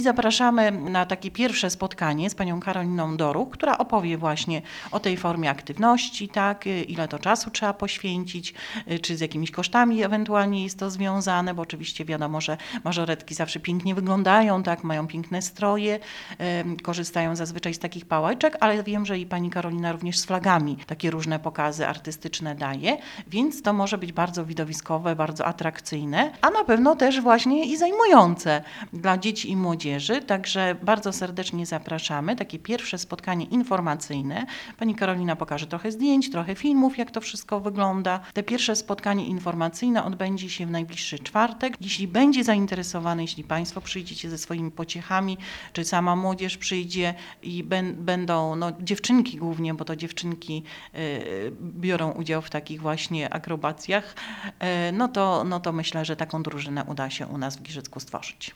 Zapraszamy na takie pierwsze spotkanie z panią Karoliną Doruch, która opowie właśnie o tej formie aktywności, tak, ile to czasu trzeba poświęcić, czy z jakimiś kosztami ewentualnie jest to związane, bo oczywiście wiadomo, że mażoretki zawsze pięknie wyglądają, tak, mają piękne stroje, korzystają zazwyczaj z takich pałeczek, ale wiem, że i pani Karolina również z flagami takie różne pokazy artystyczne daje, więc to może być bardzo widowiskowe, bardzo atrakcyjne, a na pewno też właśnie i zajmujące dla dzieci i młodzieży. Także bardzo serdecznie zapraszamy. Takie pierwsze spotkanie informacyjne. Pani Karolina pokaże trochę zdjęć, trochę filmów, jak to wszystko wygląda. Te pierwsze spotkanie informacyjne odbędzie się w najbliższy czwartek. Jeśli będzie zainteresowany, jeśli Państwo przyjdziecie ze swoimi pociechami, czy sama młodzież przyjdzie i będą dziewczynki głównie, bo to dziewczynki biorą udział w takich właśnie akrobacjach, no to myślę, że taką drużynę uda się u nas w Giżycku stworzyć.